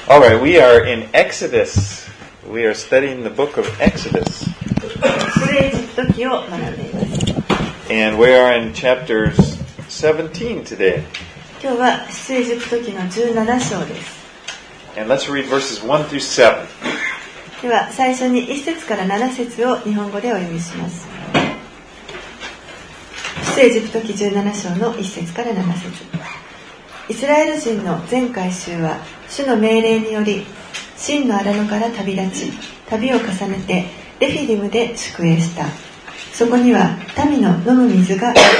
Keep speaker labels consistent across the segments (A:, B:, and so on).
A: All right, we are in Exodus. We are studying the book of Exodus. And we are in chapter 17 today. And let's read verses 1 through 7.
B: では最初に1節から7節を日本語でお読みします。出エジプト記17章の1節から7節。イスラエル人の全会衆は主の命令によりシンの荒野から旅立ち、旅を重ねてレフィディムで宿営した。そこには民の飲む水がなかった。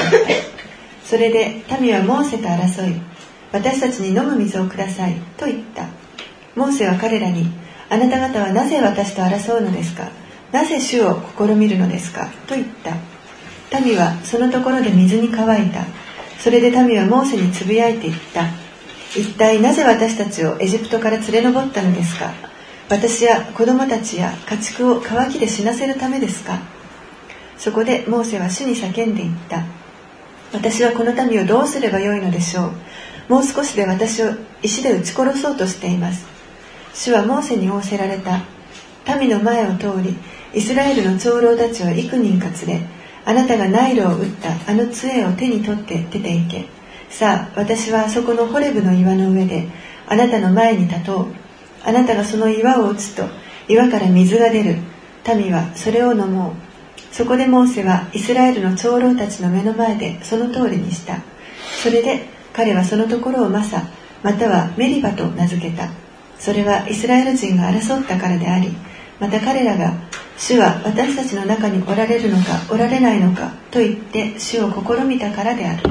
B: それで民はモーセと争い、私たちに飲む水をくださいと言った。モーセは彼らに、あなた方はなぜ私と争うのですか、なぜ主を試みるのですかと言った。民はそのところで水に乾いた。それで民はモーセにつぶやいていった。一体なぜ私たちをエジプトから連れ上ったのですか。私や子供たちや家畜を渇きで死なせるためですか。そこでモーセは主に叫んでいった。私はこの民をどうすればよいのでしょう。もう少しで私を石で撃ち殺そうとしています。主はモーセに仰せられた。民の前を通り、イスラエルの長老たちを幾人か連れ、あなたがナイルを打ったあの杖を手に取って出て行け。さあ、私はそこのホレブの岩の上であなたの前に立とう。あなたがその岩を打つと岩から水が出る。民はそれを飲もう。そこでモーセはイスラエルの長老たちの目の前でその通りにした。それで彼はそのところをマサ、またはメリバと名付けた。それはイスラエル人が争ったからであり、また彼らが主は私たちの中におられるのかおられないのかと言って主を試みたからである。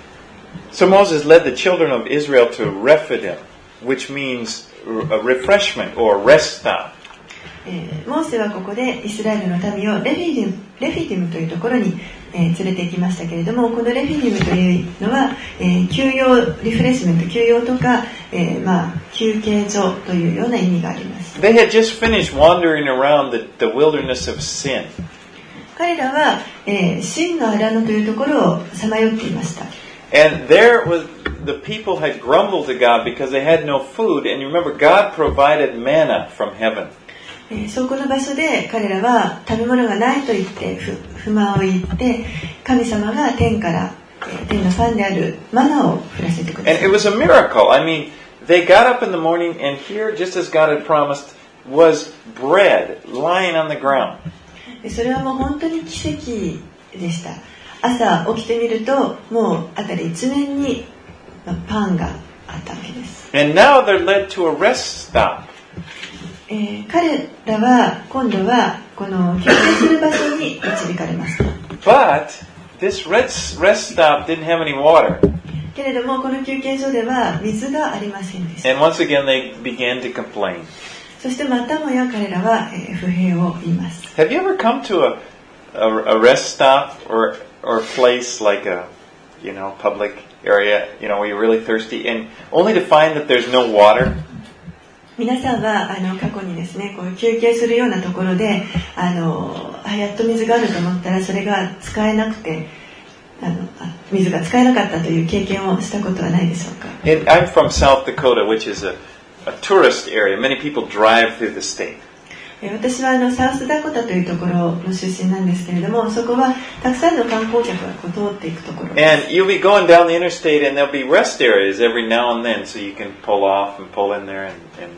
A: So Moses led the children of Israel to Rephidim, which means a refreshment or rest stop.
B: モーセはここでイスラエルの民をレフィディムというところに、連れて行きましたけれども、このレフィディムというのは、休養、リフレッシュメント、休養とか、休憩所というような意味があります。
A: They had just finished wandering around the wilderness of sin.
B: 彼らは、シンの荒野というところをさまよっていました。
A: And there was the people had grumbled to God because they had no food. And you remember, God provided manna from heaven.
B: そこの場所で彼らは食べ物がないと言って不満を言って、神様が天から天のパンであるマナを降らせてください。
A: And it was a miracle. I mean, they got up in the morning and here, just as God had promised, was bread lying on the ground.
B: それはもう本当に奇跡でした。朝起きてみると、もう辺り一面にパンがあったわけです。
A: And now they're led to a rest stop.
B: 彼らは今度はこの休憩する場所に導かれました。
A: But this rest stop didn't have any water.
B: けれどもこの休憩所では水がありませんでした。
A: And once again they began to complain.
B: そしてまたもや彼らは不平を言います。
A: Have you ever come to a rest stop or a place like a public area, where you're really thirsty and only to find that there's no water?
B: 皆さんは過去にですね、こう休憩するようなところでやっと水があると思ったらそれが使えなくて水が使えなかったという経験をしたことはないでしょうか。
A: I'm from South Dakota, which is a tourist area. Many people drive through the state.
B: 私はサウスダコタというところの出身なんですけれども、そこはたくさんの観光客が通っていくところです。
A: And you'll be going down the interstate and there'll be rest areas every now and then, so you can pull off and pull in there and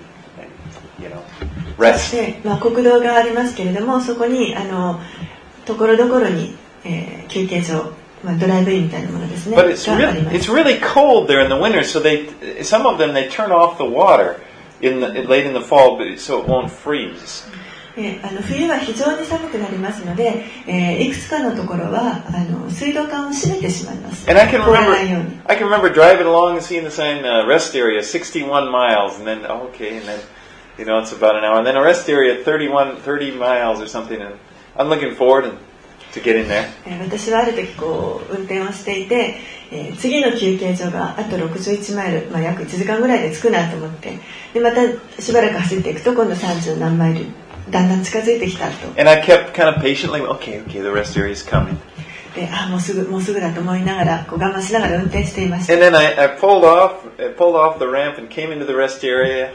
A: rest.
B: で、国道がありますけれども、そこにところどころに、休憩所、ドライブインみたいなものですね。
A: But it's really cold there in the winter, so some of them they turn off the water late in the fall, so it won't freeze.
B: 冬は非常に寒くなりますので、いくつかのところは水道管を閉めてしまいます。
A: And I can remember driving along and seeing the sign rest area 61 miles, and then it's about an hour, and then a rest area 30 miles or something, and I'm looking forward to getting there.
B: 私はある時運転をしていて、次の休憩所があと61マイル、約1時間ぐらいで着くなと思って、でまたしばらく走っていくと今度30何マイルだんだん近づいてきたと。
A: And I kept kind of patiently, okay, the rest area is coming.
B: で、もうすぐだと思いながら、我慢しながら運転していました。
A: And then I pulled off the ramp and came into the rest area.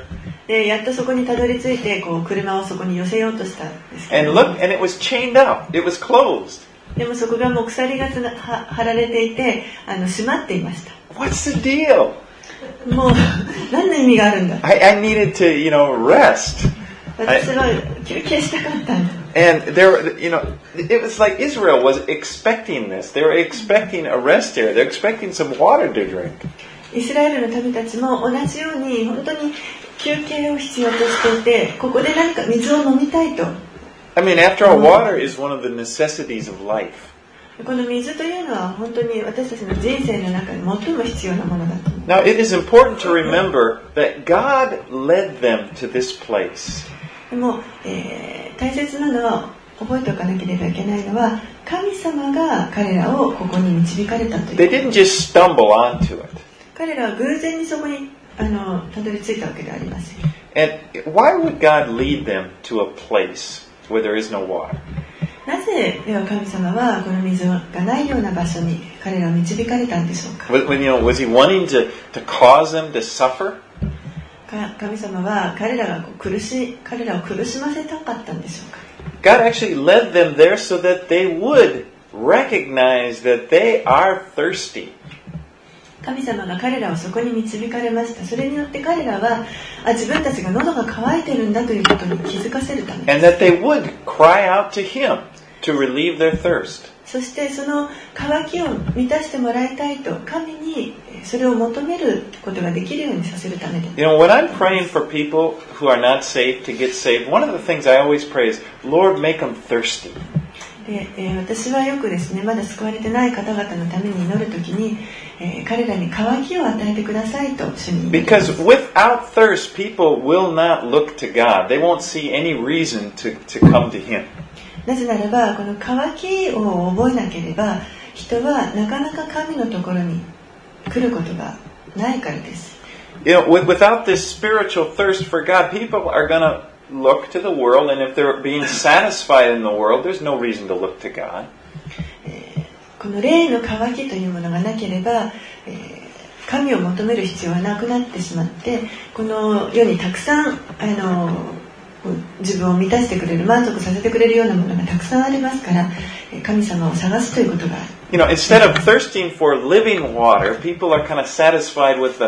B: でやっとそこにたどり着いてこう車をそこに寄せようとしたんですけ
A: And
B: ど
A: look, and it was chained up. It was closed.
B: でもそこがもう鎖が張られていて閉まっていました。
A: What's the deal?
B: もう何の意味があるんだ。
A: I needed to, rest.
B: 私は休憩したかったんだ。
A: And there, it was like Israel was expecting this. They were expecting a rest area. They're expecting some water to drink.
B: イスラエルの民たちも同じように本当に休憩を必要としていて、ここで何か水を飲みたいと。
A: I mean, after all, water is one of the necessities of life.
B: この水というのは本当に私たちの人生の中で最も必要なものだと思う。
A: Now, it is important to remember that God led them to this place.
B: でも、大切なのは覚えておかなければいけないのは神様が彼らをここに導かれたという。
A: They didn't just stumble onto it.
B: 彼らは偶然にそこにたどり着いたわけではありません。
A: And why would God lead them to a place where there is no water?
B: なぜでは神様はこの水がないような場所に彼らを導かれたんでしょうか。
A: Was he wanting to cause them to suffer?
B: 神様は彼らを苦しませたかったんでしょうか。
A: God actually led them there so that they would recognize that they are thirsty.
B: 神様が彼らをそこに導かれました。それによって彼らは自分たちが喉が渇いてるんだということに気づかせるためです。
A: And that they would cry out to Him to relieve their thirst.
B: そしてその渇きを満たしてもらいたいと神にそれを求めることができるようにさせるためです。
A: When I'm praying for people who are not saved to get saved, one of the things I always pray is, Lord, make them thirsty.
B: で私はよくですね、まだ救われてない方々のために祈るときに、彼らに渇きを与えてくださいと主に祈ります。
A: Because without thirst, people will not look to God. They won't see any reason to come to Him.
B: なぜならばこの渇きを覚えなければ人はなかなか神のところに来ることがないからです。
A: Without this spiritual thirst for God, people are going to look to the world, and if they're being satisfied in the world, there's no reason to look to God.
B: この霊の渇きというものがなければ、神を求める必要はなくなってしまって、この世にたくさん自分を満たしてくれる、満足させてくれるようなものがたくさんありますから、神様を探すということがある。
A: Instead of thirsting for living water, people are kind of satisfied with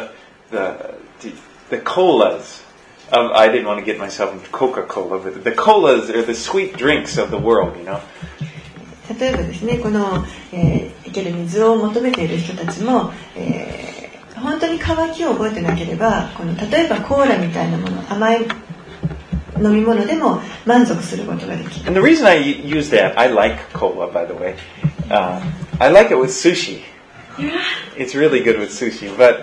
A: the colas. I didn't want to get myself into Coca-Cola, but the colas are the sweet drinks of the world,
B: 例えばですね、この、生ける水を求めている人たちも、本当に渇きを覚えてなければ、例えばコーラみたいなもの、甘い飲み物でも満足することができる。
A: And the reason I use that, I like cola, by the way. I like it with sushi. It's really good with sushi, but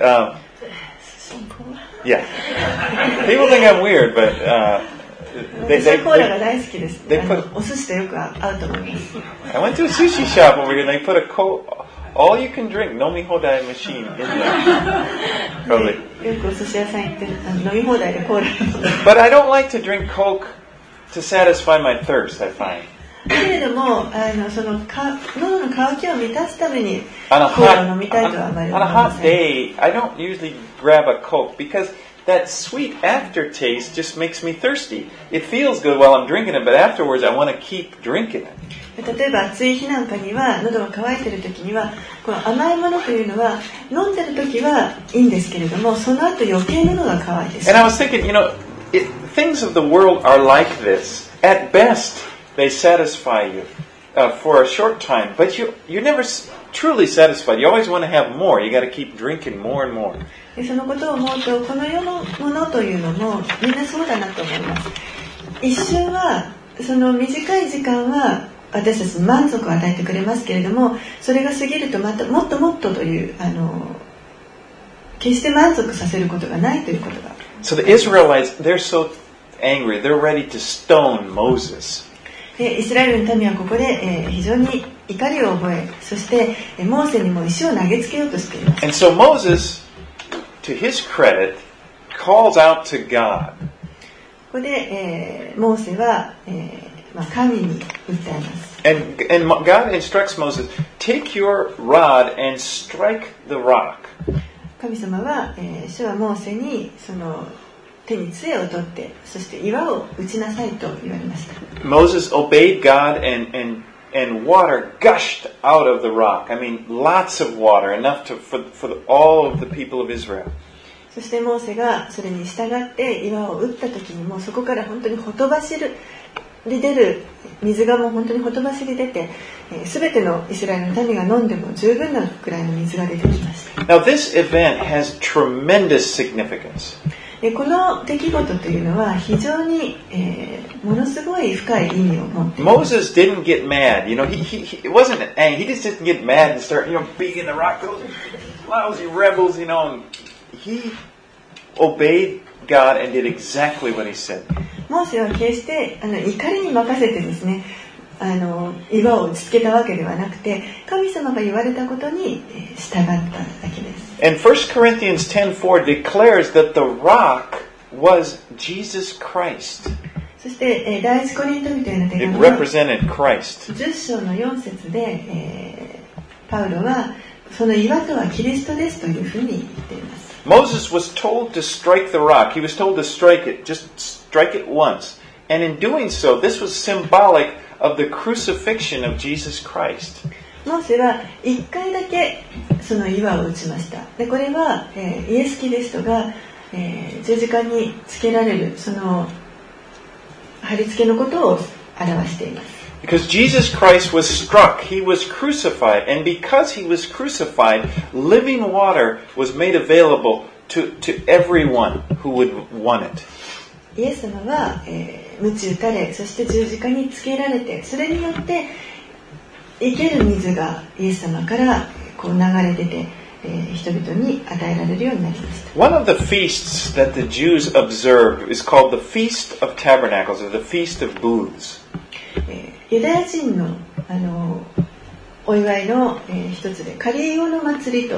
A: yeah. People think I'm weird, but
B: 私はコーラが大好きです。
A: put,
B: お寿司とよく合うと思います。
A: I went to a sushi shop over here and they put a all you can drink nomihodai machine in there. Probably.
B: よくお寿司屋さん行って飲み放題でコーラ。
A: But I don't like to drink Coke to satisfy my thirst, I find.
B: だけれどもその喉の渇きを満たすためにコ
A: On
B: ーラを飲みたいとはあまり
A: a
B: 思いま
A: hot
B: せん。
A: day, I don't usually grab a Coke because that sweet aftertaste just makes me thirsty. It feels good while I'm drinking it, but afterwards I want to keep drinking it.
B: 例えば暑い日なんかには喉が渇いている時にはこの甘いものというのは飲んでる時はいいんですけれどもその後余計喉が渇いてし
A: And
B: ま
A: I
B: う。
A: was thinking, things of the world are like this. At best, they satisfy you for a short time, but you're never truly satisfied. You always want to have more. You got to keep drinking more and more.
B: でそのことを思うとこの世のものというのもみんなそうだなと思います。一瞬はその短い時間は私たちに満足を与えてくれますけれどもそれが過ぎるとまたもっともっとという決して満足させることがないということが。
A: So the Israelites, they're so angry. They're ready to stone Moses.
B: でイスラエルの民はここで、非常に怒りを覚えそして、モーセにも石を投げつけようとしています。
A: And so Moses, to his credit, calls out to God.
B: ここで、モーセは、神に訴えます。
A: And God instructs Moses, take your rod and strike the rock.
B: 神様は、主はモーセにその手に杖を取って、そして岩を打ちなさいと言われました。
A: Moses obeyed God and water gushed out of the rock. I mean, lots of water, enough for all of the people of Israel.
B: そしてモーセがそれに従って岩を打った時にもうそこから本当にほとばしり出る水がもう本当にほとばしり出て、すべてのイスラエルの民が飲んでも十分なくらいの水が出てきました。
A: Now this event has tremendous significance.
B: この出来事というのは非常に、ものすごい深い意味を持っています。
A: Moses didn't get mad. You know, he wasn't angry. He just didn't get mad and start, beating the rock. Those lousy rebels, and he obeyed God and did exactly what he said.
B: モーセは決して怒りに任せてですね、岩を打ちつけたわけではなくて、神様が言われたことに従っただけです。
A: And 1 Corinthians 10:4 declares that the rock was Jesus Christ.
B: そして第一コリント人への手
A: It
B: 紙は
A: represented Christ.
B: 10章の4節で、パウロはその岩とはキリストですというふうに言っています。
A: Moses was told to strike the rock. He was told to strike it, just strike it once. And in doing so, this was symbolic of the crucifixion of Jesus Christ.
B: モーセは1回だけその岩を打ちました。でこれは、イエス・キリストが、十字架につけられるその貼り付けのことを表しています。
A: Because Jesus Christ was struck, he was crucified, and because he was crucified, living water was made available to everyone who would want it.
B: イエス様は、鞭打たれ、そして十字架につけられて、それによって生ける水がイエス様からこう流れ出て、人々に与えられるようになりました。
A: One of the feasts that the Jews observed is called the Feast of Tabernacles, or the Feast of Booths.
B: ユダヤ人の、お祝いの、一つでカリーヨの祭りという、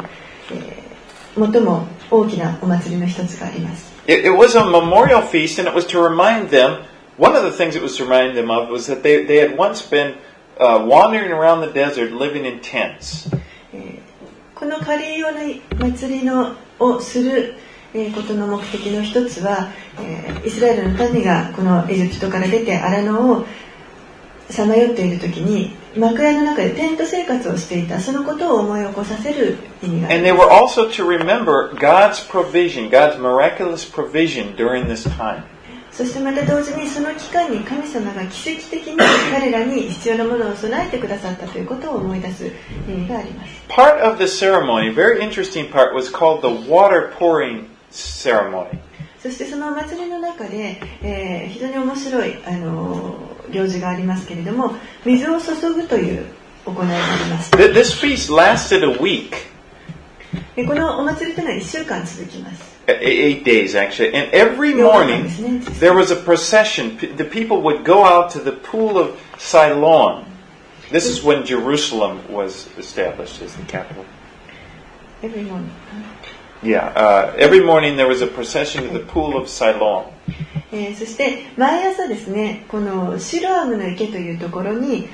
B: 最も大きなお祭りの一つがあります。
A: It was a memorial feast, and it was to remind them, one of the things it was to remind them of was that they had once been wandering around the desert living in tents.
B: このカリーヨの祭りをすることの目的の一つは、イスラエルの民がこのエジプトから出て荒野をさまよっている時に幕屋の中でテント生活をしていたそのことを思い起こさせる意味があります。 And they were also to remember God's provision, God's miraculous provision during this time. そしてまた同時にその期間に神様が奇跡的に彼らに必要なものを備えてくださったということを思い出す意味があります。
A: Part of the ceremony, a very interesting part, was called the water pouring ceremony.
B: そしてそのお祭りの中で、非常に面白い行事がありますけれども、水を注ぐという行いがあります。
A: This feast lasted a week.
B: このお祭りというのは1週間続きます。
A: 8 days actually. And every morning there was a procession. The people would go out to the pool of Siloam. This is when Jerusalem was established as the capital.
B: Every morning.
A: Yeah, every morning there was a procession to the pool of Siloam.
B: そして毎朝ですね、このシロアムの池というところに、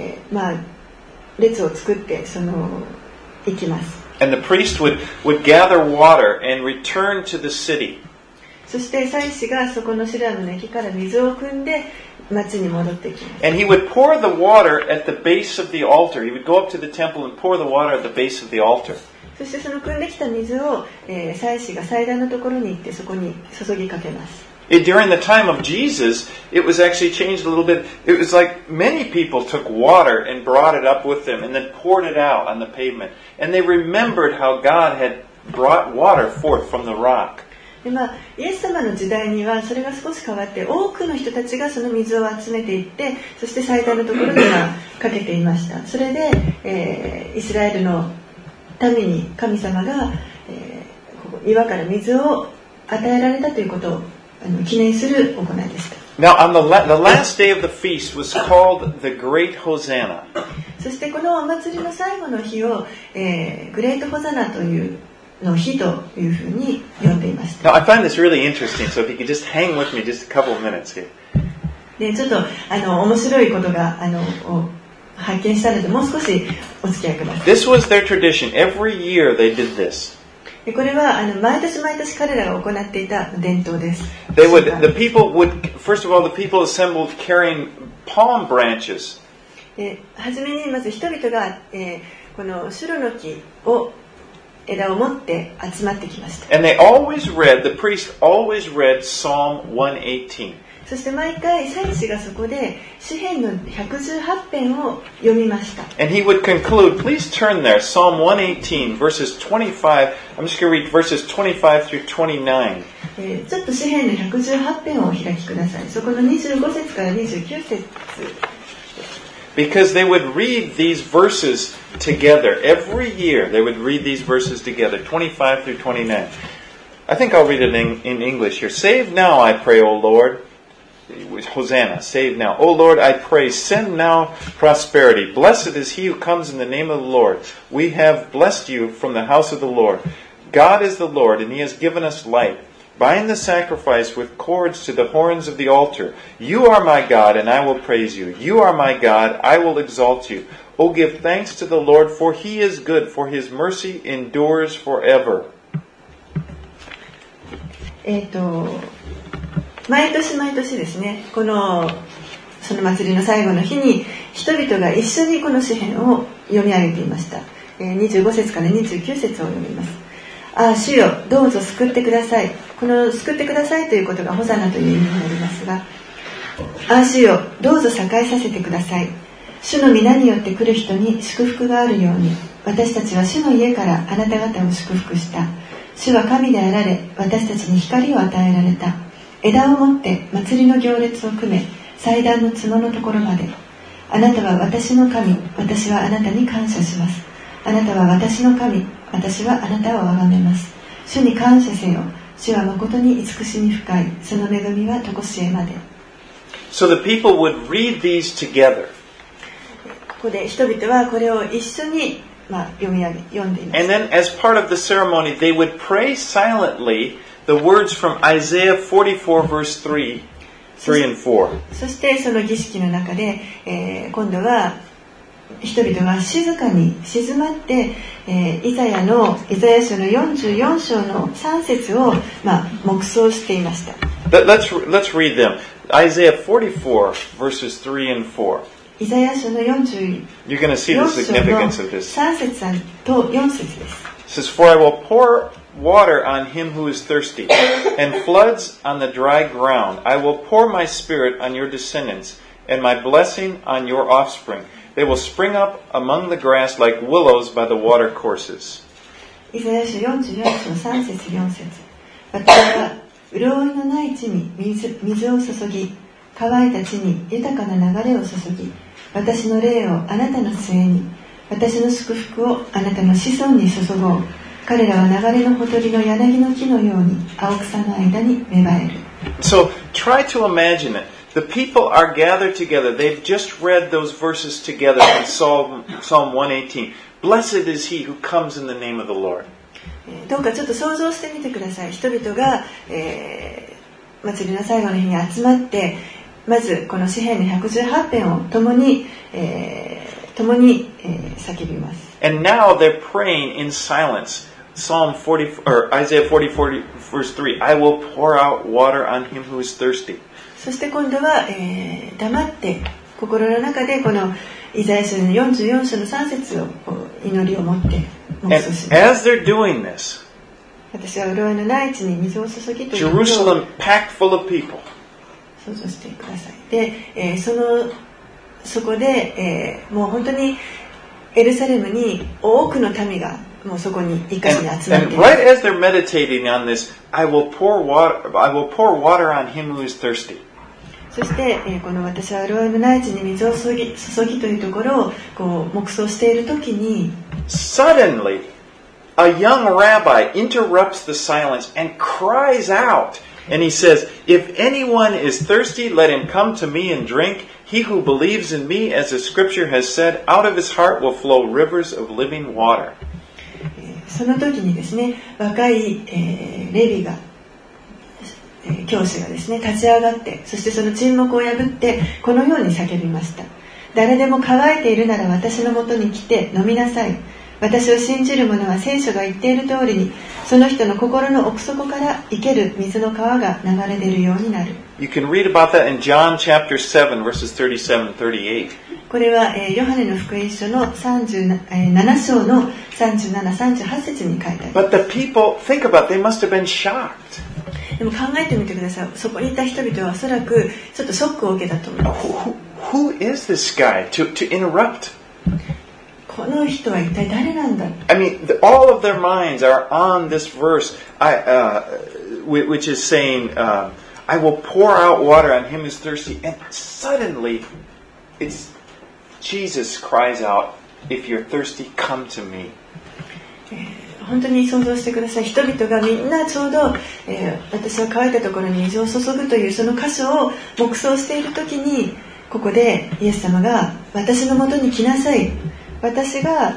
B: 列を作って行きます。
A: And the priest would gather water and return to the city.
B: そして祭司がそこのシロアムの池から水を汲んで町に戻ってきます。
A: And he would pour the water at the base of the altar. He would go up to the temple and pour the water at the base of the altar.
B: そしてその汲んできた水を、祭司が祭壇のところに行ってそこに注ぎかけます。
A: During the time of Jesus, it was actually changed a little bit. It was like many people took water and brought it up with them and then poured it out on the pavement. And they remembered how God had brought water forth from the rock.
B: でイエス様の時代にはそれが少し変わって多くの人たちがその水を集めていってそして祭壇のところにかけていました。それで、イスラエルの民に神様が、岩から水を与えられたということを記念する行いでした。
A: Now, on the last day of the feast was called the Great Hosanna.
B: そしてこのお祭りの最後の日を、グレートホザナというの日というふうに呼んでいました。
A: Now, I find this really interesting, so if you could just hang with me just a couple of minutes here.
B: でちょっと面白いことが発見したのでもう少しお付き合いください。
A: This was their tradition. Every year they did this.
B: これは毎年毎年彼らが行っていた伝統です。
A: The people would, first of all, the people assembled carrying palm branches.
B: はじめにまず人々が、このシュロの木を枝を持って集まってきました。
A: And they always read, the priest always read Psalm 118.
B: そして毎回祭司がそこで詩編の118編を読みました。
A: And he would conclude, please turn there, Psalm 118, verses 25. I'm just going to read verses 25 through 29.
B: ちょっと詩編の118編をお開きください。そこの25節から29節。
A: Because they would read these verses together. Every year they would read these verses together, 25 through 29. I think I'll read it in English here. Save now, I pray, O Lord. Hosanna, save now. O Lord, I pray, send now prosperity. Blessed is he who comes in the name of the Lord. We have blessed you from the house of the Lord. God is the Lord, and he has given us light. Bind the sacrifice with cords to the horns of the altar. You are my God, and I will praise you. You are my God, I will exalt you. O give thanks to the Lord, for he is good, for his mercy endures forever.
B: 毎年毎年ですね、その祭りの最後の日に人々が一緒にこの詩編を読み上げていました。25節から29節を読みます。ああ、主よ、どうぞ救ってください。この救ってくださいということがホザナという意味になりますが、ああ、主よ、どうぞ栄えさせてください。主の皆によって来る人に祝福があるように、私たちは主の家からあなた方を祝福した。主は神であられ、私たちに光を与えられた。枝を持って祭りの行列を組め、祭壇の角のところまで。あなたは私の神、私はあなたに感謝します。あなたは私の神、私はあなたを崇めます。主に感謝せよ。主は誠に慈しみ深い。その恵みは常しえまで。
A: So the people would read these together.
B: ここで人々はこれを一緒に、読んでいます。
A: And then as part of the ceremony, they would pray silently the words from Isaiah 44 verse 3 and 4.
B: そしてその儀式の中で、今度は人々が静かに静まって、イザヤ書の44章の3節を、黙想していました。
A: Let's read them. Isaiah 44 verses 3 and 4.
B: イザヤ書の44
A: You're going to see the significance of this.
B: 3節と4節です。
A: It says, For I will pour water on him who is thirsty, and floods on the dry ground. I will pour my spirit on your descendants, and my blessing on your offspring. They will spring up among the grass like willows by the water courses.
B: イザヤ書44章3節4節。私は潤いのない地に水を注ぎ、乾いた地に豊かな流れを注ぎ、私の霊をあなたの末に、私の祝福をあなたの子孫に注ごう。彼らは流れのほとりの柳の木のように青草の間に芽生える。
A: So try to imagine it. The people are gathered together. They've just read those verses together in Psalm 118. Blessed is he who comes in the name of the Lord.
B: どうかちょっと想像してみてください。人々が、祭りの最後の日に集まって、まずこの詩編の118編を共に叫びます。
A: And now they're praying in silence. Psalm 40 or Isaiah 44 verse 3. I will pour out water on him who is thirsty.
B: そして今度は、黙って心の中でこのイザヤ書の44章の3節を祈りを持って黙想します。
A: As they're doing this,
B: 私は潤いのない地に水を注ぎということを
A: Jerusalem packed full of people.
B: 想像してください。で、そこで、もう本当にエルサレムに多くの民がもうそこに一箇所に集まっています。
A: And right as they're meditating on this, I will pour water on him who is thirsty.
B: そして、この私は潤いのない地に水を注ぎというところをこう黙想しているときに
A: Suddenly, a young rabbi interrupts the silence and cries out. And he says, If anyone is thirsty, let him come to me and drink. He who believes in me, as the scripture has said, out of his heart will flow rivers of living water.
B: その時にですね、若い、レビが教師がですね立ち上がって、そしてその沈黙を破ってこのように叫びました。誰でも乾いているなら私のもとに来て飲みなさい。 私を信じる者は聖書が言っている通りに、その人の心の奥底から生ける水の川が流れ出るようになる。
A: You can read about that in John chapter 7 verses 37 and 38.
B: これはヨハネの福音書の37章の37、38節に書いてある。
A: But the people, think about it, they must have been shocked.
B: でも考えてみてください。そこにいた人々はおそらくちょっとショックを受けたと思います。
A: Who is this guy to interrupt?
B: この人は一体誰なんだ。
A: I mean, all of their minds are on this verse, which is saying, I will pour out water on him who's thirsty. And suddenly, Jesus cries out, if you're thirsty, come to me.
B: 本当に想像してください。人々がみんなちょうど、私は乾いたところに水を注ぐというその箇所を黙想しているときに、ここでイエス様が私のもとに来なさい。私が、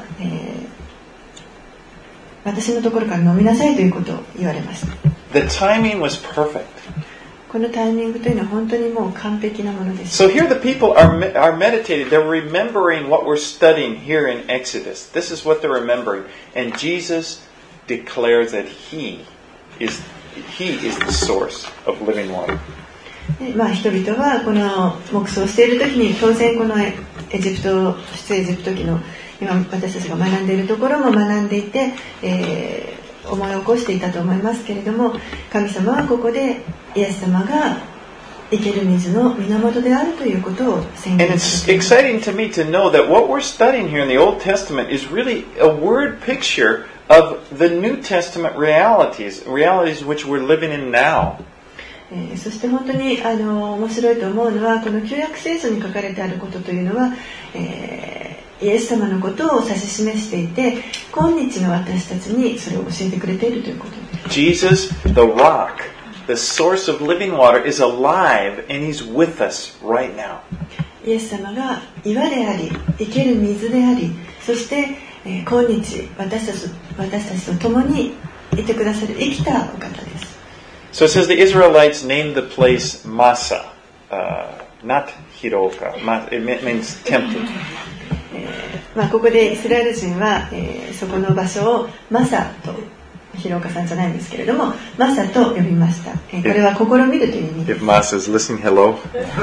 B: 私のところから飲みなさいということを言われました。
A: The timing was perfect.
B: このタイミングというのは本当にもう完璧なものです。
A: So here the people are meditating. They're remembering what we're studying here in Exodus. This is what they're remembering. And Jesus declares that He is the source of living water.
B: 人々はこの黙想しているときに当然この出エジプト記の今私たちが学んでいるところも学んでいて、思い起こしていたと思いますけれども、神様はここでイエス様が生ける水の源であるということを宣言しています。
A: And it's exciting to me to know that what we're studying here in the Old Testament is really a word picture of the New Testament realities which we're living in now.
B: そして本当に面白いと思うのは、この旧約聖書に書かれてあることというのは、イエス様のことを指し示していて、今日の私たちにそれを教えてくれているということです。
A: Jesus, the rock, the source of living water, is alive and He's with us right now.
B: イエス様が岩であり、生ける水であり、そして、今日私たちと共にいてくださる生きたお方です。
A: So it says the Israelites named the place Massa, not Hiroka. It means tempted.
B: ここでイスラエル人は、そこの場所をマサと、広岡さんじゃないんですけれども、マサと呼びました。これは試みるという意味です。
A: If Massa is listening, hello.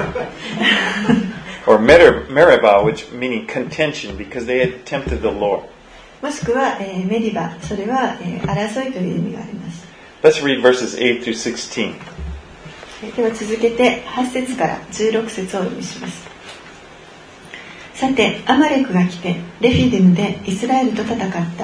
A: Or Meribah, which meaning contention, because they had tempted the Lord.
B: もしくは、メリバ、それは、争いという意味があります。
A: Let's read verses 8 through 16.
B: では続けて8節から16節をお読みします。さて、アマレクが来てレフィデムでイスラエルと戦った。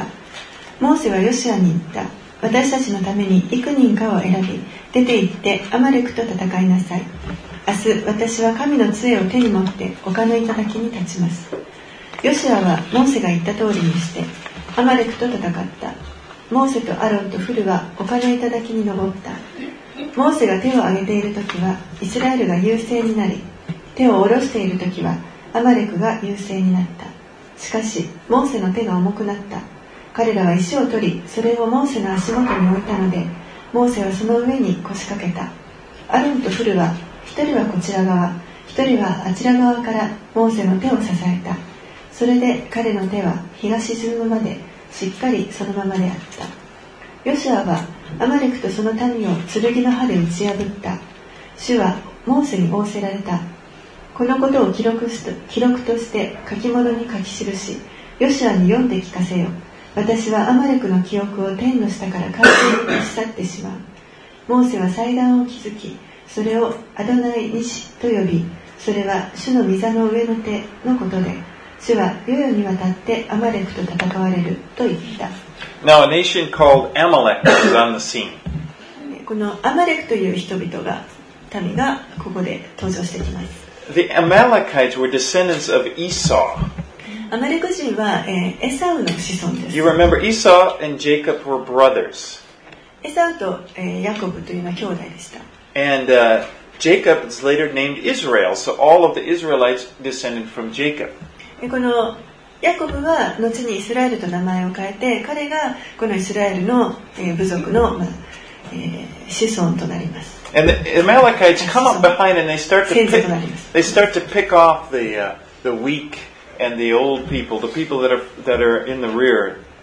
B: モーセはヨシュアに言った。私たちのために幾人かを選び、出て行ってアマレクと戦いなさい。明日私は神の杖を手に持って丘の頂に立ちます。ヨシュアはモーセが言った通りにしてアマレクと戦った。モーセとアロンとフルは丘の頂に登った。モーセが手を挙げているときはイスラエルが優勢になり、手を下ろしているときはアマレクが優勢になった。しかしモーセの手が重くなった。彼らは石を取り、それをモーセの足元に置いたので、モーセはその上に腰掛けた。アロンとフルは一人はこちら側、一人はあちら側からモーセの手を支えた。それで彼の手は日が沈むまでしっかりそのままであった。ヨシュアはアマレクとその民を剣の刃で打ち破った。主はモーセに仰せられた。このことを記録として書き物に書き記し、ヨシュアに読んで聞かせよ。私はアマレクの記憶を天の下から完全に消し去ってしまう。モーセは祭壇を築き、それをアドナイニシと呼び、それは主の御座の上の手のことで、主は世々にわたってアマレクと戦われると言った。
A: Now a nation called Amalek is on the scene.
B: このアマレクという人々が、民がここで登場してきます。
A: The Amalekites were descendants of Esau.
B: アマレク人は、エサウの子孫です。
A: You remember Esau and Jacob were brothers.
B: エサウと、ヤコブというのは兄弟でした。
A: And Jacob is later named Israel, so all of the Israelites descended from Jacob.
B: このヤコブは後にイスラエルと名前を変えて、彼がこのイスラエルの、部族の、子孫となります。
A: And the Amalekites come up behind and they start to pick off the weak and the old people, the people that are in the rear,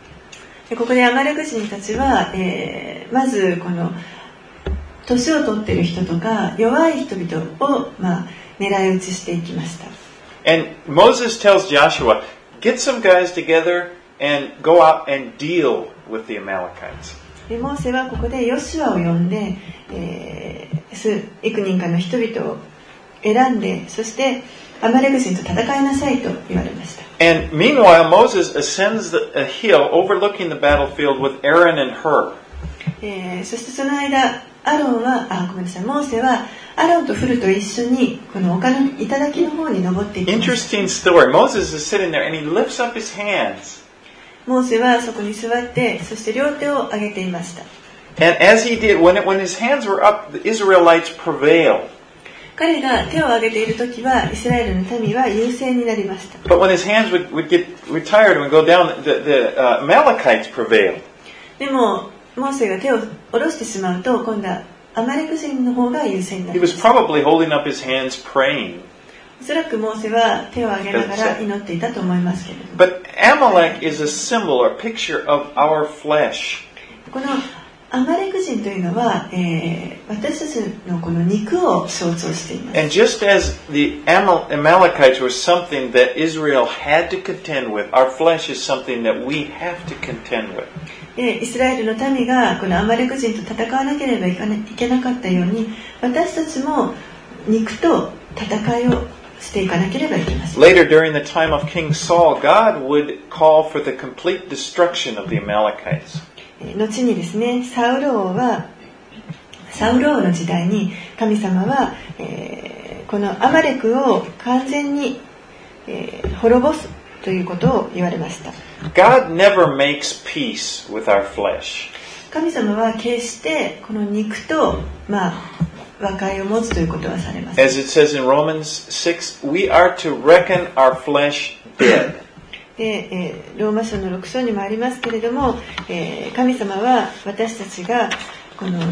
B: でここでアマレク人たちは、まずこの年を取っている人とか弱い人々を、狙い撃ちしていきました。
A: And Moses tells Joshua, get some guys together and go out and deal with the Amalekites.
B: でモーセはここでヨシュアを呼んで、幾人かの人々を選んで、そしてアマレク人と戦いなさいと言われました。
A: And meanwhile, Moses ascends a hill overlooking the battlefield with Aaron and Hur.
B: そしてその間、モーセはアロンとフルと一緒にこの丘の頂の方に登っていきました。
A: Interesting story. Moses is sitting there and he lifts up his hands.
B: モーセはそこに座って、そして両手を上げていました。
A: And as he did, when his hands were up, the Israelites prevailed.
B: 彼が手を上げているときは、イスラエルの民は優勢になりました。
A: But when his hands would get retired and go down, the Amalekites prevailed.
B: でも、モーセが手を下ろしてしまうと、今度はアマレク人の方が優勢になりました。
A: He was probably holding up his hands praying.
B: おそらくモーセは手を上げながら祈っていたと思いますけれども。
A: But Amalek is a symbol or picture of our flesh.
B: このアマレク人というのは、私たちのこの肉を象徴しています。
A: And just as the Amalekites were something that Israel had to contend with, our flesh is something that we have to contend with.
B: イスラエルの民がこのアマレク人と戦わなければいけなかったように、私たちも肉と戦いをしていかなければいけません。
A: Later, during the time of King Saul, God would call for the complete destruction of the Amalekites.
B: 後にですね、サウル王の時代に神様は、このアマレクを完全に、滅ぼすということを言われました。
A: God never makes peace with our flesh.
B: 神様は決してこの肉と、和解を持つということはされません。
A: As it says in Romans 6, we are to reckon our flesh dead.
B: で、ローマ書の6章にもありますけれども、神様は私たちがこの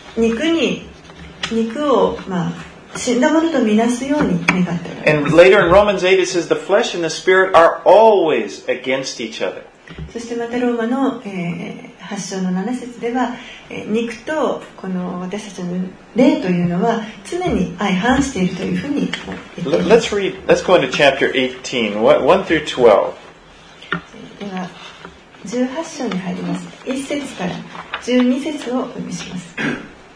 B: 肉を、死んだものとみなすように願っておられます。
A: And later in Romans 8 it says the flesh and the spirit are always against each other.
B: そしてまたローマの、8章の7節では、肉とこの私たちの霊というのは常に相反しているというふうに言っています。
A: Let's go into chapter 18, 1 through 12.
B: では18章に入ります。1節から12節をお読みします。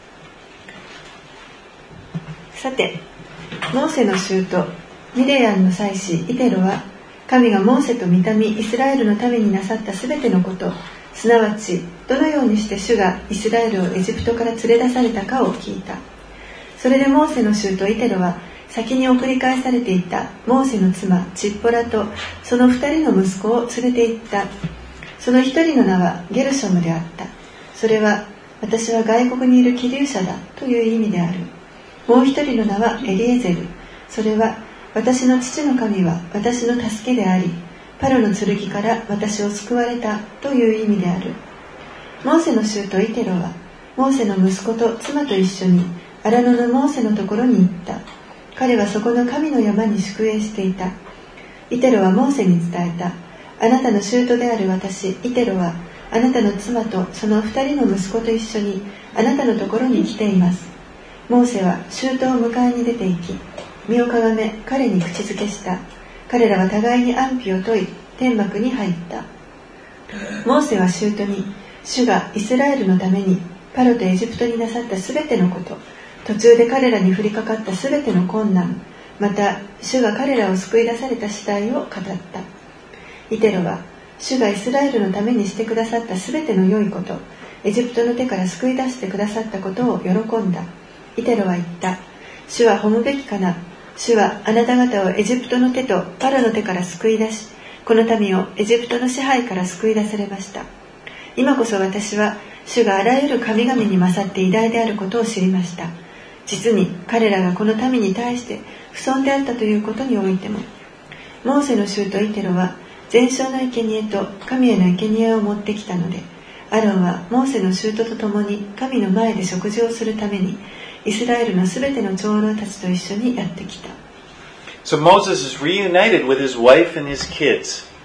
B: さて、モーセの舅ミディアンの祭司イテロは、神がモーセと御民イスラエルのためになさったすべてのこと、すなわちどのようにして主がイスラエルをエジプトから連れ出されたかを聞いた。それでモーセの舅イテロは、先に送り返されていたモーセの妻チッポラとその2人の息子を連れて行った。その1人の名はゲルショムであった。それは、私は外国にいる寄留者だという意味である。もう1人の名はエリエゼル。それは、私の父の神は私の助けであり、パロの剣から私を救われたという意味である。モーセの舅イテロは、モーセの息子と妻と一緒に荒野のモーセのところに行った。彼はそこの神の山に宿営していた。イテロはモーセに伝えた。あなたの舅である私、イテロは、あなたの妻とその2人の息子と一緒にあなたのところに来ています。モーセは舅を迎えに出て行き、身をかがめ彼に口づけした。彼らは互いに安否を問い、天幕に入った。モーセは舅に、主がイスラエルのためにパロとエジプトになさったすべてのこと、途中で彼らに降りかかったすべての困難、また主が彼らを救い出された次第を語った。イテロは、主がイスラエルのためにしてくださったすべての良いこと、エジプトの手から救い出してくださったことを喜んだ。イテロは言った。主は褒むべきかな。主はあなた方をエジプトの手とパロの手から救い出し、この民をエジプトの支配から救い出されました。今こそ私は主があらゆる神々に勝って偉大であることを知りました。実に彼らがこの民に対して不尊であったということにおいても、モーセの舅イテロは全焼の生贄と神への生贄を持ってきたので、アロンはモーセの舅と共に神の前で食事をするためにイスラエルのすべての長老たちと一緒にやってきた。
A: So Moses is reunited with his wife and his kids.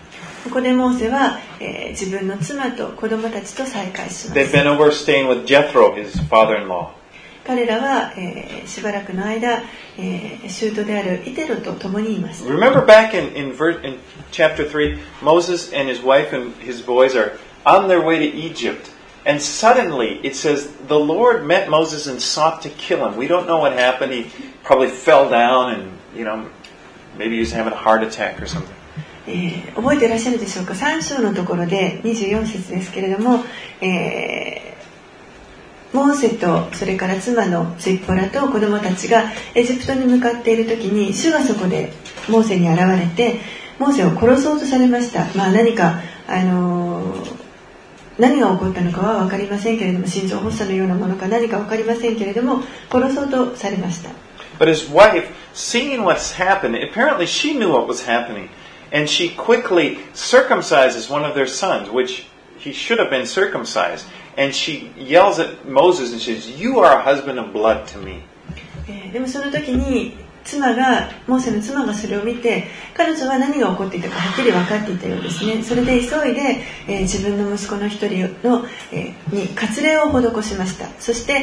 B: ここでモーセは、自分の妻と子供たちと再会します。
A: They've been over staying with Jethro, his father-in-law.
B: 彼らは、しばらくの間、舅であるイテロと共にいます。
A: Remember back in chapter 3, Moses and his wife and his boys are on their way to Egypt. And suddenly it says the Lord met Moses and sought to kill him. We don't know what happened. He probably fell down and, maybe he was having a heart attack or something.
B: 覚えていらっしゃるでしょうか。3章のところで24節ですけれども、モーセとそれから妻のツイッポラと子供たちがエジプトに向かっている時に、主がそこでモーセに現れてモーセを殺そうとされました。何か何が起こったのかは分かりませんけれども、心臓発作のようなものか何か分かりませんけれども、殺そうとされました。
A: But his wife, seeing what's happened, apparently she knew what was happening, and she quickly circumcises one of their sons, which he should have been circumcised, and she yells at Moses and says, "You are a husband of blood to me."
B: でもその時にモーセの妻がそれを見て、彼女は何が起こっていたかはっきり分かっていたようですね。それで急いで、自分の息子の一人に割礼を施しました。そして、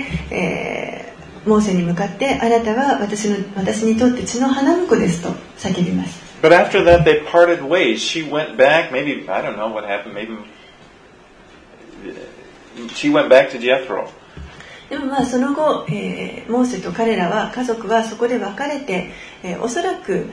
B: モーセに向かって、あなたは私にとって血の花婿ですと叫びます。
A: But after that they parted ways. She went back, maybe, I don't know what happened, maybe she went back to Jethro.
B: でもその後、モーセと彼らは家族はそこで別れて、おそらく、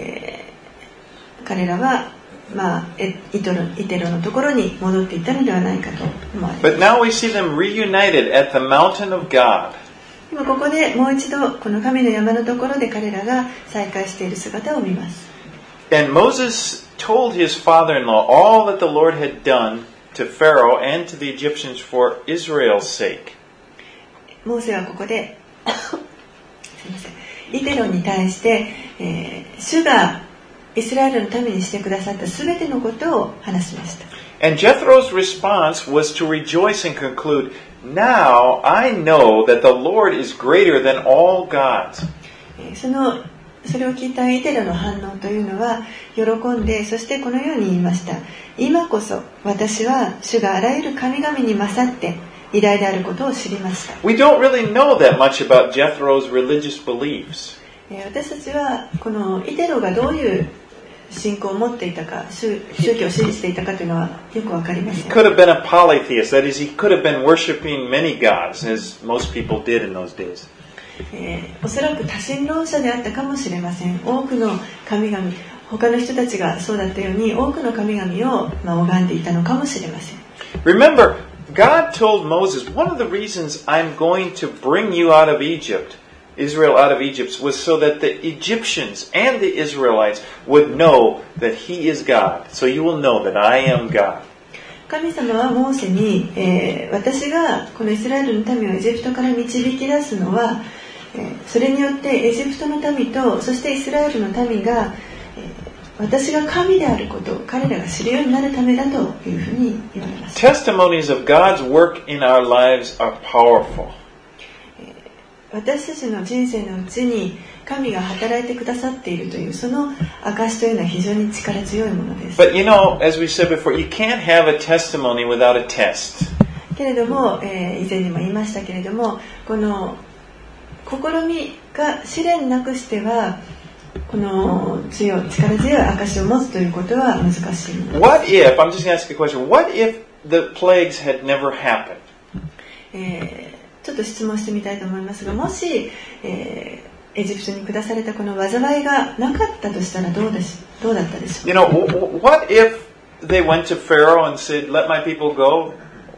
B: 彼らは、イテロのところに戻っていったのではないかと思われます。
A: But now we see them reunited at the mountain of God.
B: 今ここでもう一度この神の山のところで彼らが再会している姿を見ます。
A: And Moses told his father-in-law all that the Lord had done to Pharaoh and to the Egyptians for Israel's sake.
B: モーセはここですいません、イテロに対して、主がイスラエルのためにしてくださったすべてのことを話しました。
A: And Jethro's response was to rejoice and conclude, "Now I know that the Lord is greater than all gods."
B: それを聞いたイテロの反応というのは喜んで、そしてこのように言いました。今こそ私は主があらゆる神々に勝って偉大であることを知りました。
A: We don't really know that much about Jethro's religious beliefs.
B: 私たちはこのイテロがどういう信仰を持っていたか、宗教を信じていたかというのはよくわかりません。
A: He could have been a polytheist, that is, he could have been worshiping many gods, as most people did in those days.
B: おそらく多神論者であったかもしれません。多くの神々、他の人たちがそうだったように多くの神々を拝んでいたのかもしれません。
A: Remember, God told Moses, one of the reasons I'm going to bring you out of Egypt, Israel out of Egypt, was so that the Egyptians and the Israelites would know that He is God. So you will know that I am God.
B: 神様はモーセに、私がこのイスラエルの民をエジプトから導き出すのは、それによってエジプトの民とそしてイスラエルの民が、私が神であることを彼らが知るようになるためだというふうに言われます。
A: Testimonies of God's work in our lives are powerful.
B: 私たちの人生のうちに神が働いてくださっているというその証というのは非常に力強いものです。
A: But as we said before, you can't have a testimony without a test.
B: けれども、以前にも言いましたけれども、この試みが試練なくしてはこの力強い証を持つということは難しい。
A: What if, I'm just going to ask a question, what if the plagues had never happened?
B: ちょっと質問してみたいと思いますが、もし、エジプトに下されたこの災いがなかったとしたらどうだったでしょうか。
A: What if they went to Pharaoh and said, "Let my people go"?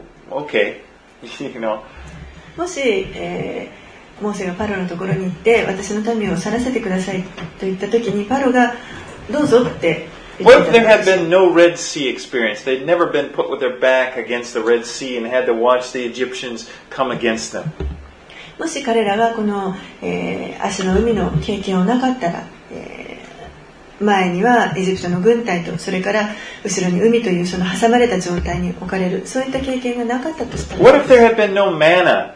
A: Okay.
B: もし、モーセがパロのところに行って私の民を去らせてくださいと言った時にパロがどうぞって言って
A: What if there had been no Red Sea experience? They'd never been put with their back against the Red Sea and had to watch the Egyptians come against them.
B: もし彼らがこの、足の海の経験をなかったら、前にはエジプトの軍隊とそれから後ろに海というその挟まれた状態に置かれる、そういった経験がなかったとしたら
A: What if there had been no manna,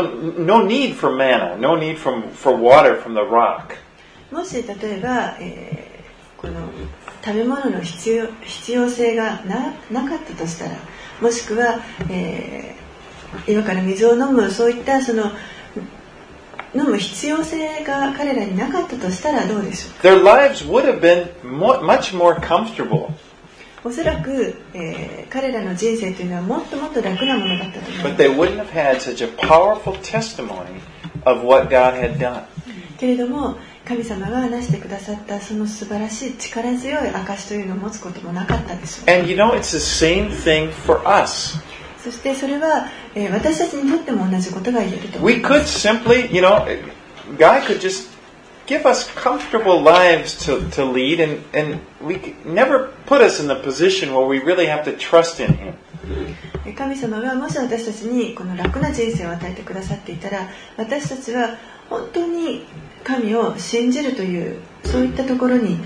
A: no need for manna, no need for water from the rock?
B: もし例えば、この食べ物の必要性がなかったとしたら、もしくは、今から水を飲む、そういったその飲む必要性が彼らになかったとしたらどうでしょうか。
A: Their lives would have been much more comfortable.
B: おそらく、彼らの人生というのはもっともっと楽なものだったと思います。
A: But they wouldn't have had such a powerful testimony of what God had done.
B: けれども神様がなしてくださったその素晴らしい力強い証というのを持つこともなかったでしょう。
A: And you know, it's the same thing for us.
B: そしてそれは、私たちにとっても同じことが言えると思い
A: We
B: ます。
A: could simply, God could just give us comfortable lives to lead, and we could never put us in the position where we really have to trust in Him.
B: 神様がもし私たちにこの楽な人生を与えてくださっていたら、私たちは本当に神を信じるというそういったところに、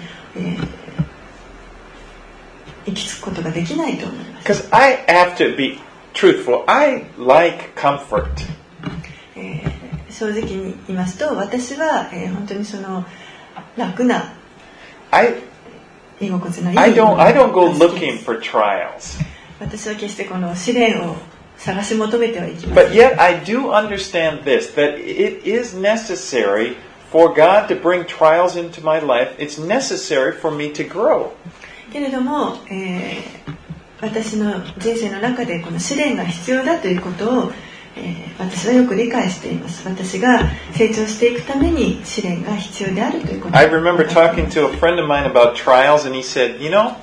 B: 行き着くことができないと思います。
A: Because I have to be truthful. I like comfort.
B: 正直に言いますと、私は、本当にその楽な居心地のいい
A: I don't go looking for trials.
B: 私は決してこの試練を探し求めてはいきません。
A: But yet I do understand this, that it is necessary for God to bring trials into my life. It's necessary for me to grow.
B: けれども、私の人生の中でこの試練が必要だということを、私はよく理解しています。私が成長していくために試練が必要であるということ。
A: I remember talking to a friend of mine about trials, and he said,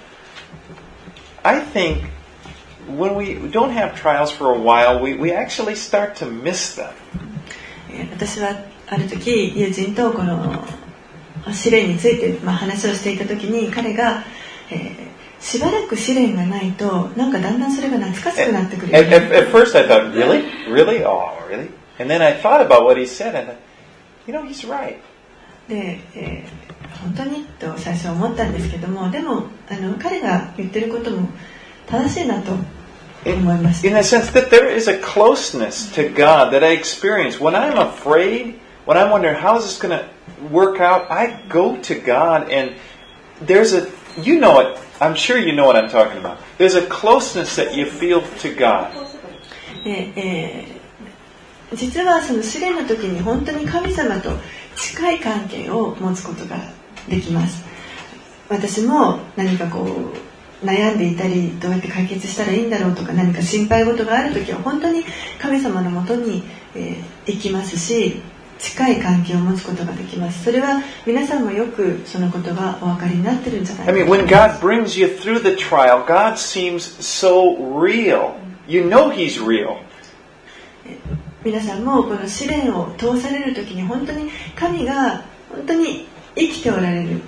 A: I think when we don't have trials for a while, we actually start to miss them.
B: 私はある時友人とこの試練について話をしていた時に彼が、しばらく試練がないとなんかだんだんそれが懐かしくなってくる。
A: At first I thought, really? Oh, really? And then I thought about what he said, and he's right.
B: で、本当にと最初は思ったんですけども、でも彼が言ってることも正しいなと思いました。
A: In the sense that there is a closeness to God that I experience. When I'm afraid, when I'm wondering how is this going to work out, I go to God, and there's I'm sure you know what I'm talking about. There's a closeness that you feel to God.
B: 実はその試練の時に本当に神様と近い関係を持つことができます。私も何か悩んでいたり、どうやって解決したらいいんだろうとか、何か心配事がある時は本当に神様のもとに、行きますし、近い関係を持つことができます。それは皆さんもよくそのことがお分かりになってるんじゃないか。
A: I mean, when God brings you through the trial, God seems so real. You know He's real.
B: 皆さんもこの試練を通される時に本当に神が本当に生きておられる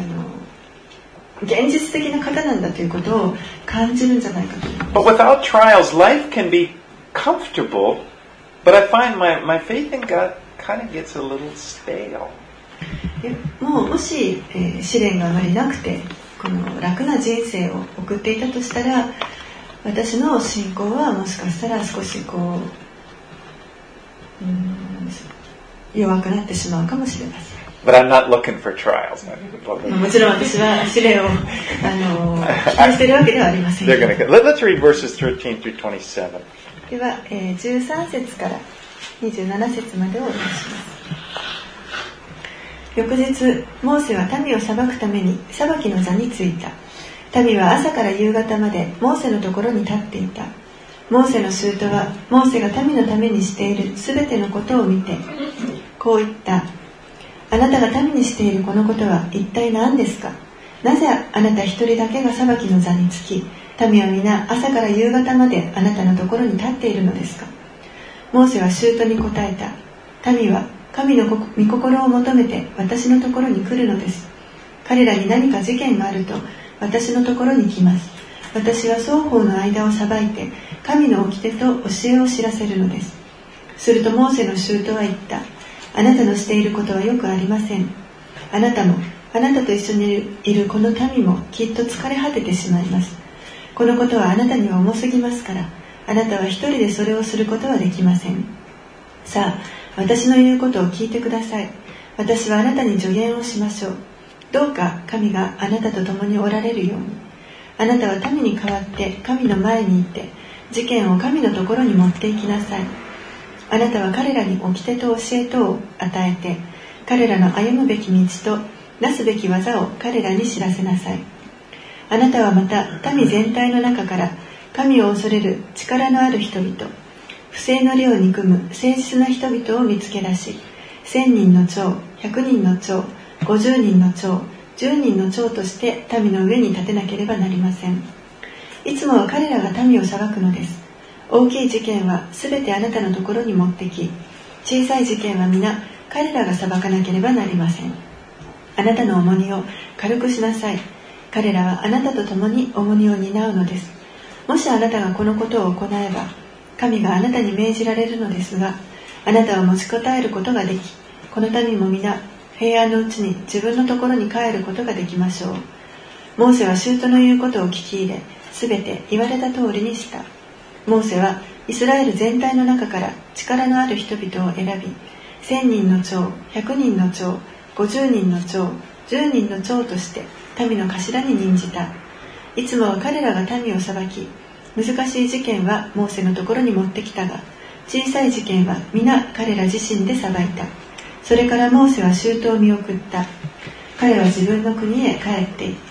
B: 現実的な方なんだということを感じるんじゃないかと思います。
A: But without trials, life can be comfortable, but I find my faith in God kind of gets a little stale.
B: もし、試練があまりなくてこの楽な人生を送っていたとしたら、私の信仰はもしかしたら少し弱くなってしまうかもしれません。
A: But I'm not looking for trials.
B: もちろん私は試練を期待しているわけではありません。
A: Let's read verses 13 through 27.
B: では、13節から27節までをお願いします。翌日、モーセは民を裁くために裁きの座についた。民は朝から夕方までモーセのところに立っていた。モーセの舅はモーセが民のためにしているすべてのことを見てこう言った。あなたが民にしているこのことは一体何ですか。なぜあなた一人だけが裁きの座につき、民は皆朝から夕方まであなたのところに立っているのですか。モーセは舅に答えた。民は神の御心を求めて私のところに来るのです。彼らに何か事件があると私のところに来ます。私は双方の間を裁いて神の掟と教えを知らせるのです。するとモーセの舅は言った。あなたのしていることはよくありません。あなたもあなたと一緒にいるこの民もきっと疲れ果ててしまいます。このことはあなたには重すぎますから、あなたは一人でそれをすることはできません。さあ、私の言うことを聞いてください。私はあなたに助言をしましょう。 どうか神があなたと共におられるように。あなたは民に代わって神の前に行って事件を神のところに持って行きなさい。あなたは彼らに掟と教えとを与えて、彼らの歩むべき道となすべき技を彼らに知らせなさい。あなたはまた民全体の中から神を恐れる力のある人々、不正の利を憎む誠実な人々を見つけ出し、1000人の長、100人の長、50人の長、10人の長として民の上に立てなければなりません。いつもは彼らが民を裁くのです。大きい事件はすべてあなたのところに持ってき、小さい事件は皆彼らが裁かなければなりません。あなたの重荷を軽くしなさい。彼らはあなたと共に重荷を担うのです。もしあなたがこのことを行えば、神があなたに命じられるのですが、あなたは持ちこたえることができ、この民も皆平安のうちに自分のところに帰ることができましょう。モーセは舅の言うことを聞き入れ、すべて言われた通りにした。モーセはイスラエル全体の中から力のある人々を選び、1000人の長、100人の長、50人の長、10人の長として民の頭に任じた。いつもは彼らが民を裁き、難しい事件はモーセのところに持ってきたが、小さい事件は皆彼ら自身で裁いた。それからモーセは舅を見送った。彼は自分の国へ帰っていった。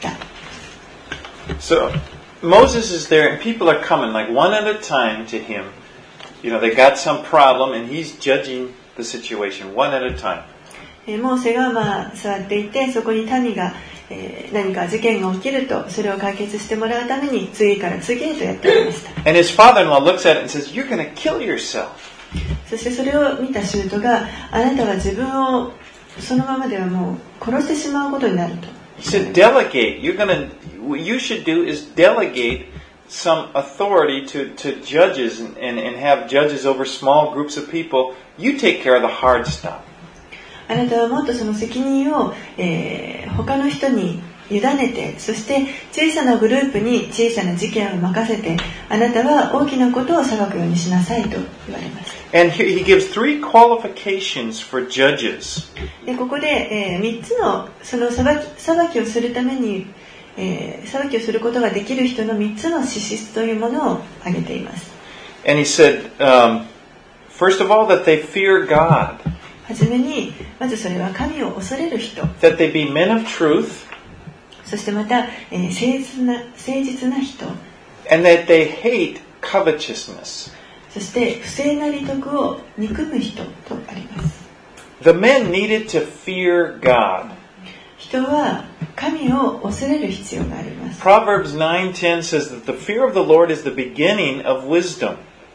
A: So Moses is there and people are coming like one at a time to him. You know, they got some problem and he's judging the situation one at a time.
B: モーセが座っていて、そこに民が、何か事件が起きるとそれを解決してもらうために次から次へとやっておりました。
A: And his father-in-law looks at it and says, "You're going to kill yourself."
B: そしてそれを見た舅が、あなたは自分をそのままではもう殺してしまうことになると。
A: He said, "Delegate. What you should do is delegate some authority to judges and have judges over small groups of people. You take care of the hard stuff."
B: あなたはもっとその責任を、他の人に委ねて、そして小さなグループに小さな事件を任せて、あなたは大きなことを裁くようにしなさいと言われました。
A: And he gives 3 qualifications for judges.
B: でここで、3つのその裁きをするために、裁きをすることができる人の3つの資質というものを挙げています。
A: And he said, first of all, that they fear God.
B: はじめに、まずそれは神を恐れる人。
A: That they be men of truth.
B: そしてまた、誠実な人。
A: And that they hate covetousness.
B: そして不正な利得を憎む人とあります。
A: The men needed to fear God.
B: 人は神を恐れる必要があります。
A: Proverbs 9:10 says that the fear of the Lord is the beginning of wisdom.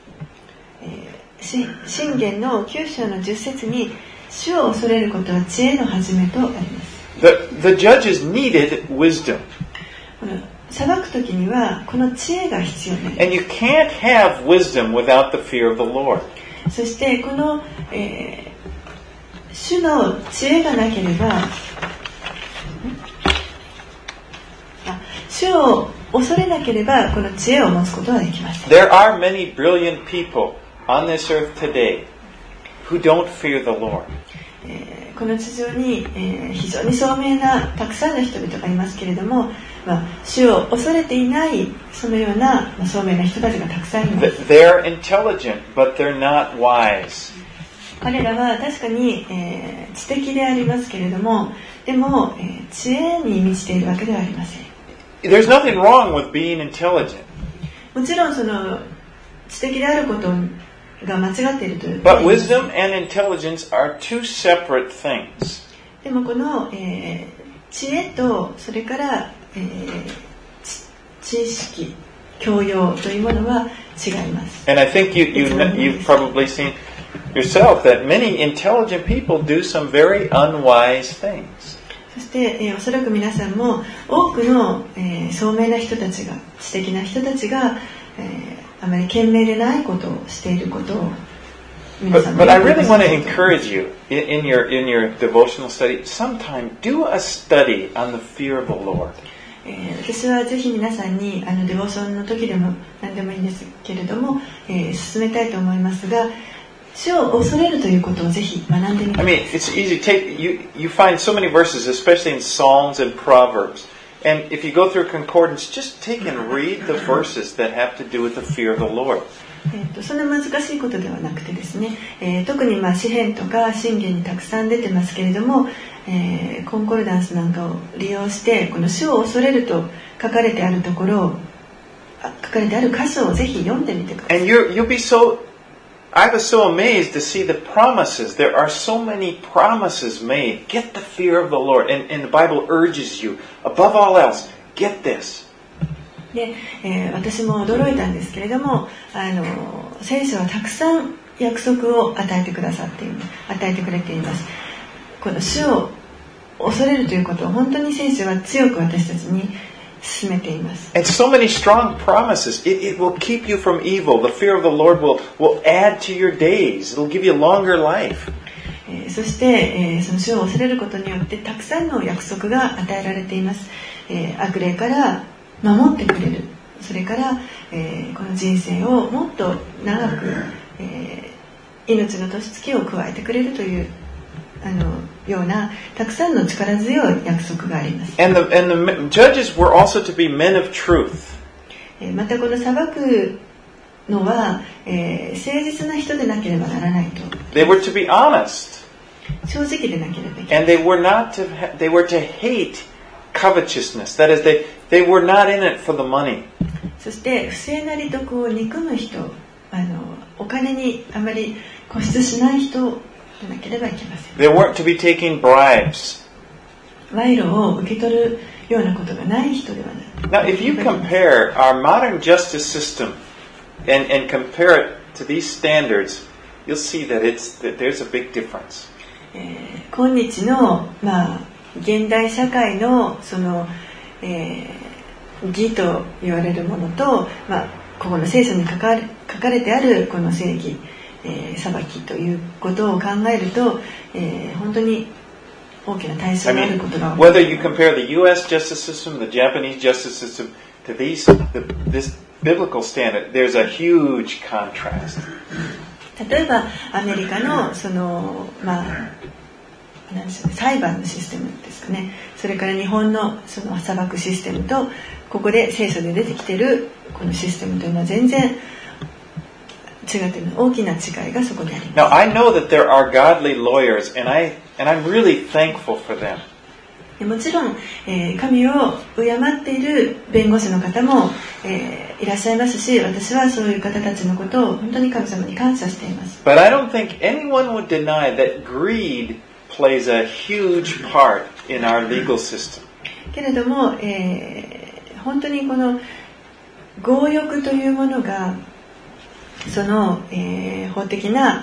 B: 箴言の9章の10節に、主を恐れることは知恵の始めとあります。
A: The judges needed wisdom.
B: 裁くときにはこの知恵が必要になります。
A: And you can't have wisdom without the fear of the Lord.
B: そしてこの、主の知恵がなければ、主を恐れなければこの知恵を持つことはできません。
A: There are many brilliant people on this earth today who don't fear the Lord.
B: この地上に、非常に聡明なたくさんの人々がいますけれども、主を恐れていないそのような、聡明な人たちがたくさんいます。
A: They're intelligent, but they're not wise.
B: 彼らは確かに、知的でありますけれども、でも、知恵に満ちているわけではありません。
A: There's nothing wrong with being intelligent.
B: もちろんその知的であることが間違っているという。
A: But wisdom and intelligence are two separate things.
B: でもこの、知恵とそれから、知識、教養というものは違います。
A: And I think you've probably seen yourself that many intelligent people do some very unwise things.
B: そして、おそらく皆さんも多くの、聡明な人たちが、知的な人たちが、あまり賢明でないことをしていることを皆さんも。
A: But I really want to encourage you in your devotional study. Sometime do a study on the fear of the Lord.
B: 私はぜひ皆さんにデボーションの時でも何でもいいんですけれども、進めたいと思いますが、 主を恐れるということをぜひ学んでみてください。
A: I mean, it's easy. You find so many verses, especially in Psalms and Proverbs. And if you go through concordance, just take and read the verses that have to do with the fear of the Lord.
B: そんな難しいことではなくてですね、特に詩編とか箴言にたくさん出てますけれども、コンコルダンスなんかを利用してこの主を恐れると書かれてあるところを書かれてある箇所をぜひ読んでみてください。
A: And you'll be so, I was so amazed to see the promises. There are so many promises made. Get the fear of the Lord. And the Bible urges you, above all else, get this.
B: で私も驚いたんですけれども、聖書はたくさん約束を与えてくれています。この主を恐れるということを本当に聖書は強く私たちに進めています。
A: And so many strong promises. It will keep you from evil. The fear of the Lord will add to your days. It will give you a longer life.
B: そして、その主を恐れることによってたくさんの約束が与えられています。悪霊から守ってくれる。それから、この人生をもっと長く、命の年月を加えてくれるというようなたくさんの力強い約束があります。
A: And the judges were also to be men of truth.
B: またこの裁くのは、誠実な人でなければならないと。
A: They were to be honest.
B: 正直でなければいけない。
A: And they were to hate covetousness. That is, they were not in it for the money.
B: そして不正な利得を憎む人、お金にあまり固執しない人でなければいけません。
A: They weren't to be taking bribes.
B: 賄賂を受け取るようなことがない人ではない。
A: Now, if you compare our modern justice system and compare it to these standards, you'll see that there's a big difference.
B: 今日の現代社会のその、義と言われるものと、ここの聖書に書かれてあるこの正義、裁きということを考えると、本当に大きな対象になることが。
A: Whether you compare the U.S. justice system, the Japanese justice system to this biblical standard, there's a huge contrast.
B: 例えばアメリカのその裁判のシステムですかね。それから日本のその裁くシステムとここで聖書で出てきているこのシステムというのは全然違っている大きな違いがそこにあります。
A: Now I know that there are godly lawyers, and I'm really thankful for them.
B: もちろん、神を敬っている弁護士の方も、いらっしゃいますし、私はそういう方たちのことを本当に神様に感謝しています。
A: But I don't think anyone would deny that greed plays a huge part in our legal system.
B: けれども、本当にこの強欲というものがその、法的な、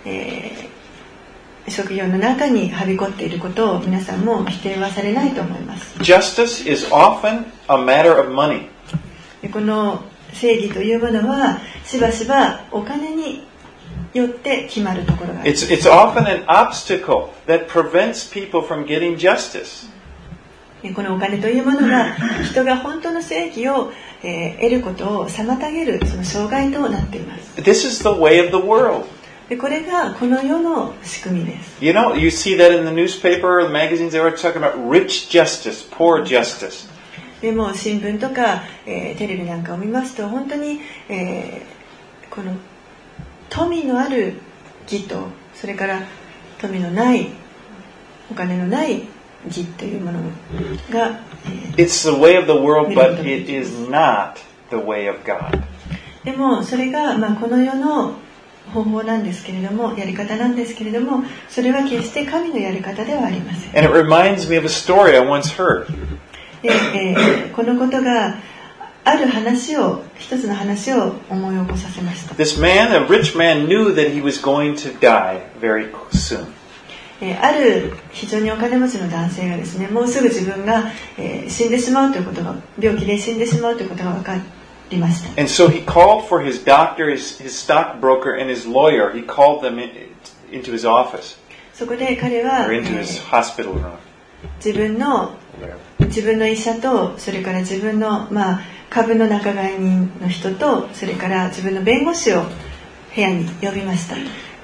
B: 職業の中にはびこっていることを皆さんも否定はされないと思います。
A: Justice is often a matter of money.
B: この正義というものはしばしばお金によって決まるところがあります。
A: It's often an obstacle that prevents people from getting justice.
B: このお金というものが人が本当の正義を、得ることを妨げるその障害となっています。
A: This is the way of the world.
B: でこれがこの世の仕組みです。
A: You know, you see that in the newspaper or the magazines. They were talking about rich justice, poor justice.
B: でも新聞とか、テレビなんかを見ますと本当に、この富のある義とそれから富のないお金のない義というものが、
A: It's the way of the world, but it is not the way of God.
B: でもそれが、この世の方法なんですけれども、やり方なんですけれども、それは決して神のやり方ではありません。
A: And it reminds me of a story I once heard.
B: で、このことがある一つの話を思い起こさせました。
A: This man, a rich man, knew that he was going to die very soon.
B: ある非常にお金持ちの男性がですね、もうすぐ自分が、死んでしまうということが、病気で死んでしまうということが分かりました。
A: And so he called for his doctor, his stockbroker, and his lawyer. He called them into his office
B: そこで彼は、
A: or into his hospital room.
B: 自分の医者とそれから自分の、株の仲買人の人とそれから自分の弁護士を部屋に呼びました。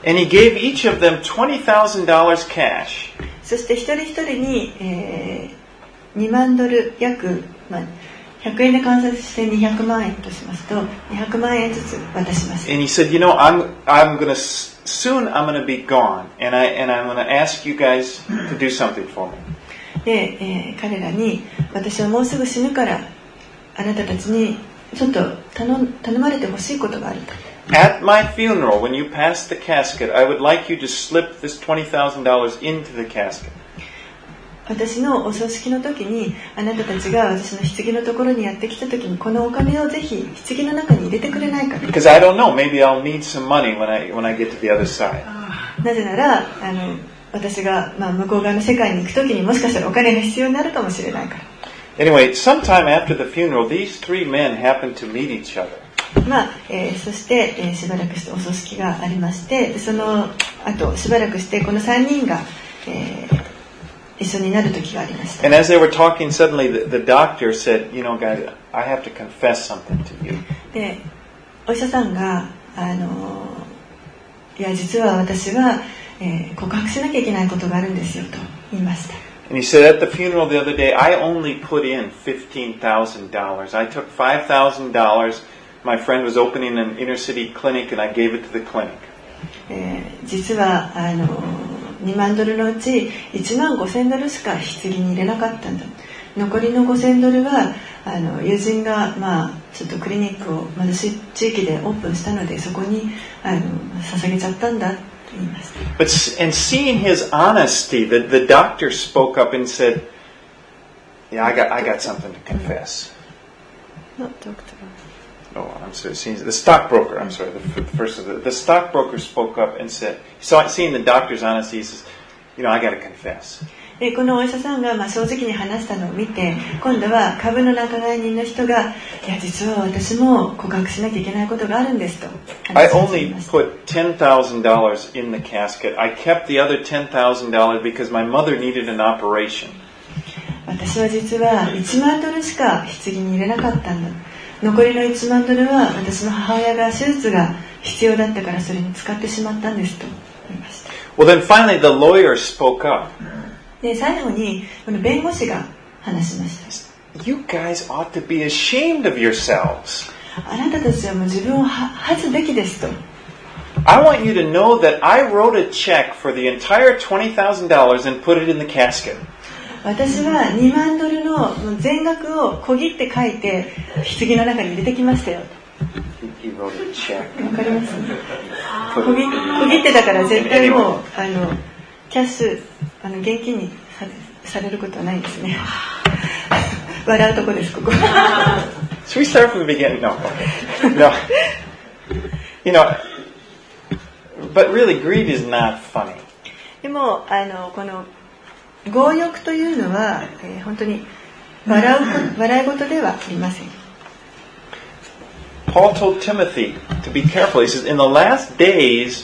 A: And he gave each of them $20,000 cash.
B: そして一人一人に、2万ドル約、100円で換算して200万円としますと200万円ずつ渡します。
A: And he said, I'm going to soon I'm going to be gone, and I'm going to ask you guys to do something for me.
B: で、彼らに私はもうすぐ死ぬからあなたたちにちょっと頼まれてほしいことがあると。
A: At my funeral, when you pass the casket, I would like you to slip this $20,000 into the casket.
B: 私のお葬式の時にあなたたちが私の棺のところにやってきた時にこのお金をぜひ棺の中に入れてくれないか。
A: Because I don't know, maybe I'll need some money when I get to the other side.
B: なぜなら私が、向こう側の世界に行く時にもしかしたらお金が必要になるかもしれないから。
A: Anyway, sometime after the funeral, these three men happened to meet each other.
B: そして、しばらくしてお葬式がありましてその後しばらくしてこの3人が、一緒になる時がありました。
A: And as they were talking, suddenly the doctor said, guys, I have to confess something to you.
B: で、お医者さんがいや実は私は、告白しなきゃいけないことがあるんですよと言いました。
A: And he said, at the funeral the other day, I only put in $15,000. I took $5,000. My friend was opening an inner city clinic, and I gave it to the clinic.
B: 実は2万ドルのうち1万5,000ドルしか棺に入れなかったんだ。残りの5,000ドルは友人が、ちょっとクリニックを貧しい地域でオープンしたのでそこに捧げちゃったんだと言いました。
A: And seeing his honesty, the doctor spoke up and said, "Yeah, I got something to confess."
B: Not doctor.
A: Oh, I'm sorry. The stockbroker. I'm sorry. The stockbroker spoke up and said, seeing the doctor's honesty, he says, I got to confess.
B: でこのお医者さんが正直に話したのを見て今度は株の仲買人の人がいや実は私も告白しなきゃいけないことがあるんですと。
A: I only put $10,000 in the casket. I kept the other $10,000 because my mother needed an operation.
B: 私は実は1万ドルしか棺に入れなかったんだ。残りの1万ドルは私の母親が手術が必要だったからそれに使ってしまったんですと言いました。
A: Well, then finally the lawyer spoke up.
B: で最後にこの弁護士が話しました。
A: You guys ought to be ashamed of yourselves.
B: あなたたちはもう自分を恥ずべきですと。
A: I want you to know that I wrote a check for the entire $20,000 and put it in the casket.
B: 私は2万ドルの全額を小切って書いて棺の中に入れてきましたよ。
A: He wrote a check.
B: わかります？小切ってたから絶対もうキャッシュ現金にされることはないですね。笑うとこですここ。
A: Should we start from the beginning? No. No. But really, greed is not funny.
B: でもこの強欲というのは、本当に笑い事ではありません。
A: Paul told Timothy to be careful. He says, in the last days,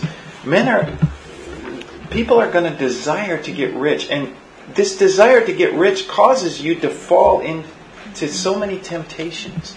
A: people are going to desire to get rich. And this desire to get rich causes you to fall into so many temptations.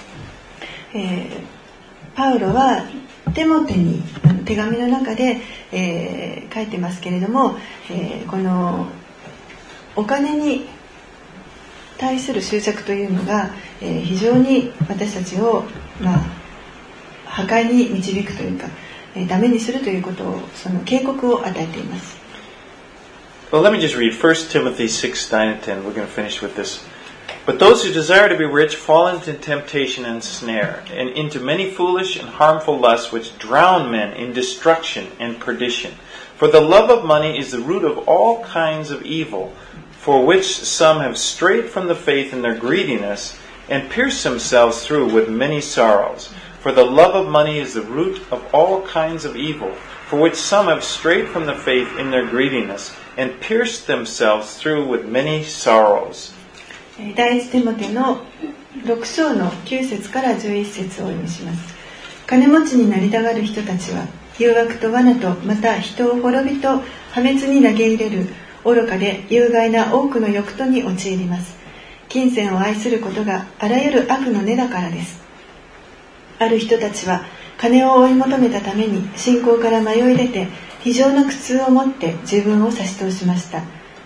B: パウロはテモテに手紙の中で、書いてますけれども、このお金に対する執着というのが、非常に私たちを、破壊に導くというか、ダメにするということをその警告を与えています。
A: Well, let me just read 1 Timothy 6:9 and 10. We're going to finish with this. But those who desire to be rich fall into temptation and snare, and into many foolish and harmful lusts which drown men in destruction and perdition. For the love of money is the root of all kinds of evil, for which some have strayed from the faith in their greediness, and pierced themselves through with many sorrows. For the love of money is the root of all kinds of evil, for which some have strayed from the faith in their greediness, and pierced themselves through with many sorrows.
B: 第一テモテの6章の9節から11節をお読みします。金持ちになりたがる人たちは誘惑と罠とまた人を滅びと破滅に投げ入れる愚かで有害な多くの欲とに陥ります。金銭を愛することがあらゆる悪の根だからです。ある人たちは金を追い求めたために信仰から迷い出て非常の苦痛をもって自分を差し通しました。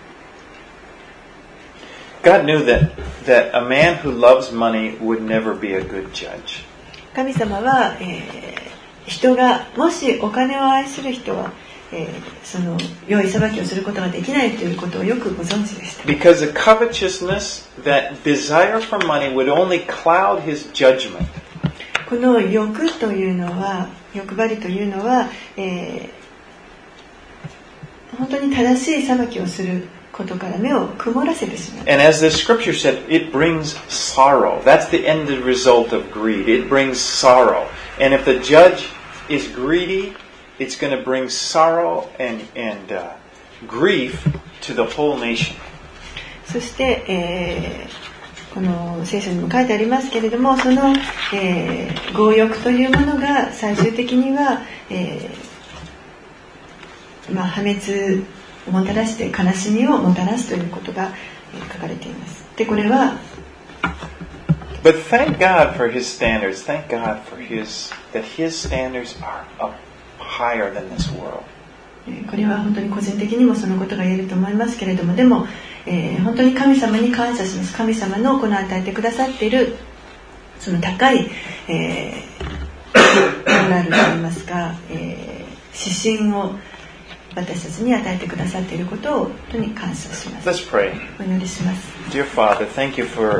A: God knew that a man who loves money would never be a good judge.
B: 神様は、人がもしお金を愛する人は、その良い裁きをすることができないということをよくご存知でした。
A: Because the covetousness, that desire for money, would only cloud his judgment.
B: この欲というのは、欲張りというのは、本当に正しい裁きをすることから目を曇らせてしまう。
A: And as the scripture said, it brings sorrow. That's the end result of greed. It brings sorrow. And if the judge is greedy, it's going to bring sorrow and grief to the whole nation.
B: そして、この聖書にも書いてありますけれども、その、強欲というものが最終的には、破滅をもたらして悲しみをもたらすということが、書かれています。で、これは
A: But thank God for His standards. Thank God for that His standards are up higher than this world.
B: これは本当に個人的にもそのことが言えると思いますけれども、でも、本当に神様に感謝します。神様のこの与えてくださっているその高い、モラルといいますか、指針を私たちに与えてくださっていることを本当に感謝します。
A: Let's pray.
B: お祈りします。
A: Dear Father, thank you for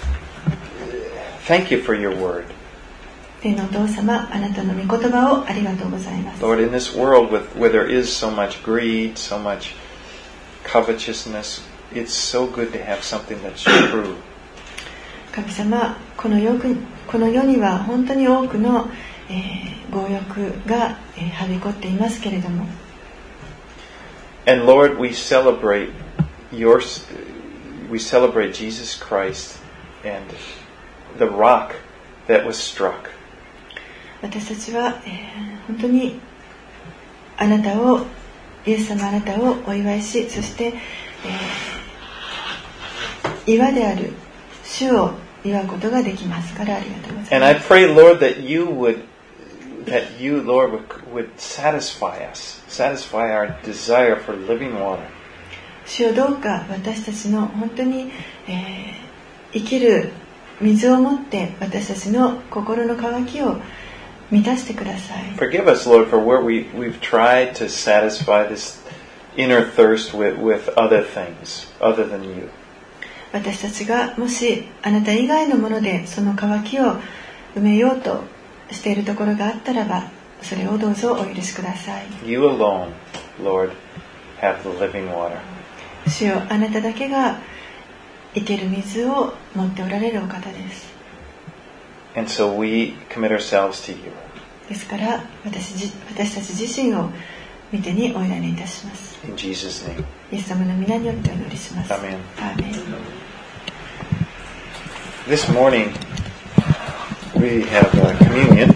A: your word.
B: 天のお父様、あなたの御言葉をありがとうございます。
A: Lord, in this world where there is so much greed, so much covetousness, it's so good to have something that's true.
B: 神様、この世には本当に多くの、強欲が、はびこっていますけれども、
A: And Lord, we celebrate Jesus Christ and the rock that was struck.
B: 私たちは、本当にあなたを、イエス様あなたをお祝いし、そして、岩である主を祝うことができますからありがとうございます。
A: And I pray, Lord, that you, Lord, would satisfy our desire for living water.
B: 主よ、どうか私たちの本当に、生きる水をもって私たちの心の渇きを満たしてください。
A: Forgive us, Lord, for where we've tried to satisfy this inner thirst with other things other than you.
B: 私たちがもしあなた以外のものでその渇きを埋めようとしているところがあったらば、それをどうぞお許しください。
A: You alone, Lord, have the living water.
B: 主よ、あなただけが生ける水を持っておられるお方です。
A: And so we commit ourselves to you.
B: ですから私たち自身を御手にお委ねいたします。
A: In Jesus' name.
B: イエス様の皆によってお祈りします。
A: Amen.
B: アーメン。
A: This morning we have communion.